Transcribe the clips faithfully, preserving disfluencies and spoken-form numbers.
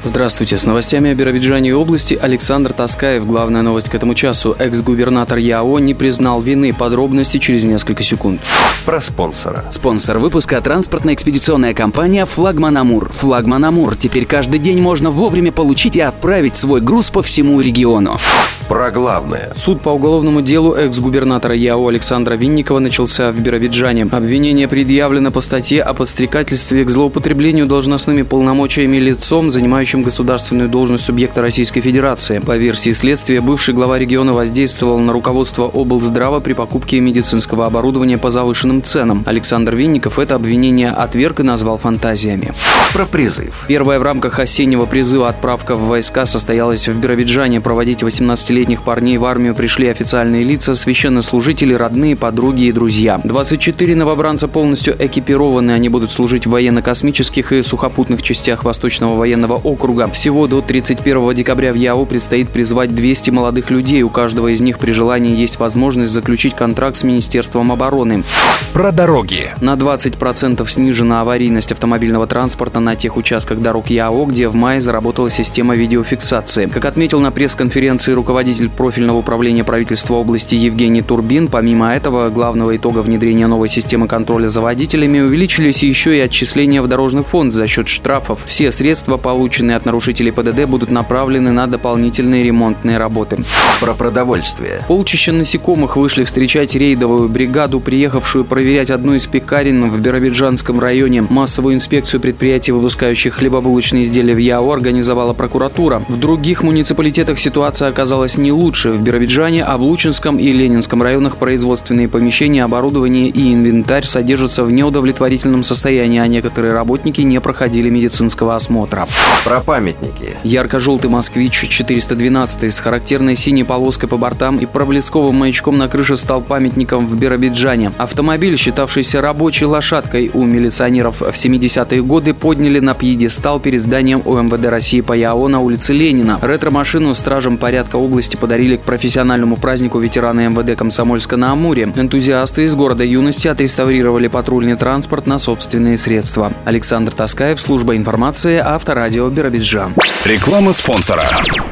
Здравствуйте, с новостями о Биробиджане и области Александр Таскаев. Главная новость к этому часу. Экс-губернатор ЯО не признал вины. Подробности через несколько секунд. Про спонсора. Спонсор выпуска — транспортно-экспедиционная компания «Флагман Амур». «Флагман Амур». Теперь каждый день можно вовремя получить и отправить свой груз по всему региону. Про главное. Суд по уголовному делу экс-губернатора ЯО Александра Винникова начался в Биробиджане. Обвинение предъявлено по статье о подстрекательстве к злоупотреблению должностными полномочиями лицом, занимающим государственную должность субъекта Российской Федерации. По версии следствия, бывший глава региона воздействовал на руководство облздрава при покупке медицинского оборудования по завышенным ценам. Александр Винников это обвинение отверг и назвал фантазиями. Про призыв. Первая в рамках осеннего призыва отправка в войска состоялась в Биробиджане. Проводить восемнадцатилетних парней в армию пришли официальные лица, священнослужители, родные, подруги и друзья. двадцать четыре новобранца полностью экипированы. Они будут служить в военно-космических и сухопутных частях Восточного военного округа. Всего до тридцать первого декабря в ЯО предстоит призвать двести молодых людей. У каждого из них при желании есть возможность заключить контракт с Министерством обороны. Про дороги. На двадцать процентов снижена аварийность автомобильного транспорта на тех участках дорог ЯО, где в мае заработала система видеофиксации. Как отметил на пресс-конференции руководитель профильного управления правительства области Евгений Турбин, помимо этого главного итога внедрения новой системы контроля за водителями увеличились еще и отчисления в дорожный фонд за счет штрафов. Все средства, полученные от нарушителей ПДД, будут направлены на дополнительные ремонтные работы. Про продовольствие. Полчища насекомых вышли встречать рейдовую бригаду, приехавшую проверять одну из пекарен в Биробиджанском районе. Массовую инспекцию предприятий, выпускающих хлебобулочные изделия в ЯО, организовала прокуратура. В других муниципалитетах ситуация оказалась не лучше. В Биробиджане, Облучинском и Ленинском районах производственные помещения, оборудование и инвентарь содержатся в неудовлетворительном состоянии, а некоторые работники не проходили медицинского осмотра. Про памятники. Ярко-желтый «Москвич» четыреста двенадцать с характерной синей полоской по бортам и проблесковым маячком на крыше стал памятником в Биробиджане. Автомобиль, считавшийся рабочей лошадкой у милиционеров в семидесятые годы, подняли на пьедестал перед зданием УМВД России по ЯО на улице Ленина. Ретро-машину стражам порядка области подарили к профессиональному празднику ветераны МВД Комсомольска-на-Амуре. Энтузиасты из города юности отреставрировали патрульный транспорт на собственные средства. Александр Таскаев, служба информации, Авторадио Биробиджан. Реклама спонсора.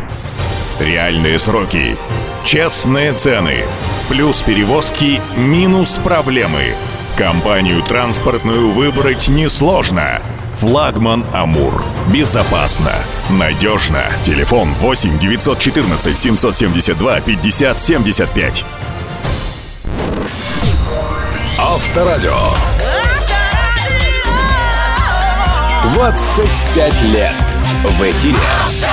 Реальные сроки, честные цены, плюс перевозки, минус проблемы. Компанию транспортную выбрать несложно. «Флагман Амур». Безопасно, надежно. Телефон восемь девятьсот четырнадцать семьсот семьдесят два пятьдесят семьдесят пять. Авторадио. двадцать пять лет в эфире.